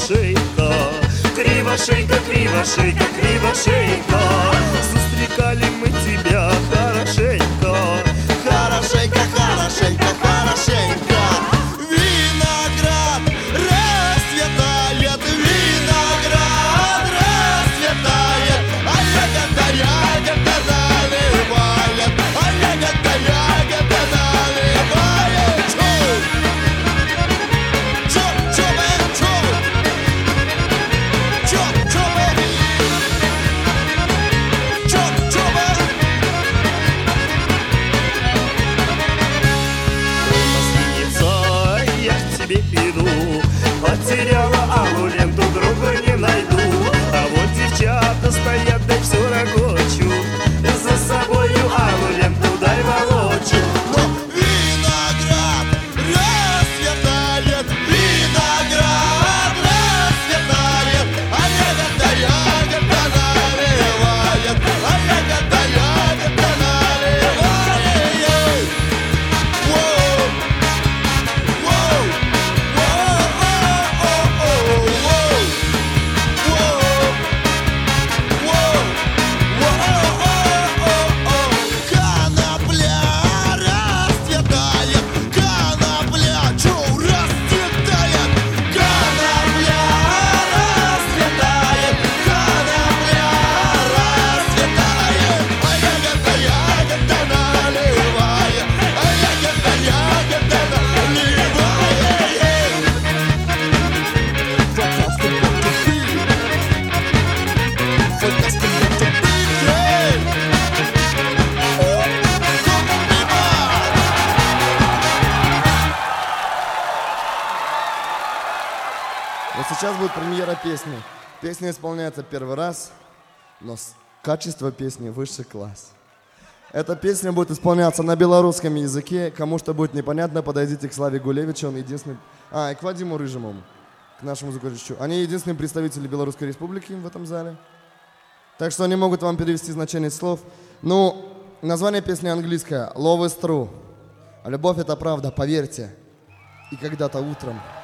кривошейка. Кривошейка, кривошейка, кривошейка. Застрекали мы тебя хорошенько. Хорошенько, хорошенько, хорошенько. Виноград расцветает, виноград расцветает, а ягода, ягода наливает, а ягода, ягода наливает. Чё, чё, чё, чё, чё, чё, чё, Масленица, я к тебе иду. Потеряла алую ленту, друга не найду. А вот девчата стоят, да все рогочут. За собою алую ленту дай волочу. но виноград расцветает, виноград расцветает, а ягода, ягода наливает, а ягода, ягода наливает. Воу, воу, конопля расцветает, конопля, чё расцветает, конопля расцветает, конопля расцветает, а ягода, ягода наливает, а ягода, ягода наливает. Вот сейчас будет премьера песни. Песня исполняется первый раз, но качество песни высший класс. Эта песня будет исполняться на белорусском языке. Кому что будет непонятно, подойдите к Славе Гулевичу, он единственный... и к Вадиму Рыжему, к нашему звукорежиссеру. Они единственные представители Белорусской Республики в этом зале. Так что они могут вам перевести значение слов. Ну, название песни английское «Love is true». Любовь — это правда, поверьте. И когда-то утром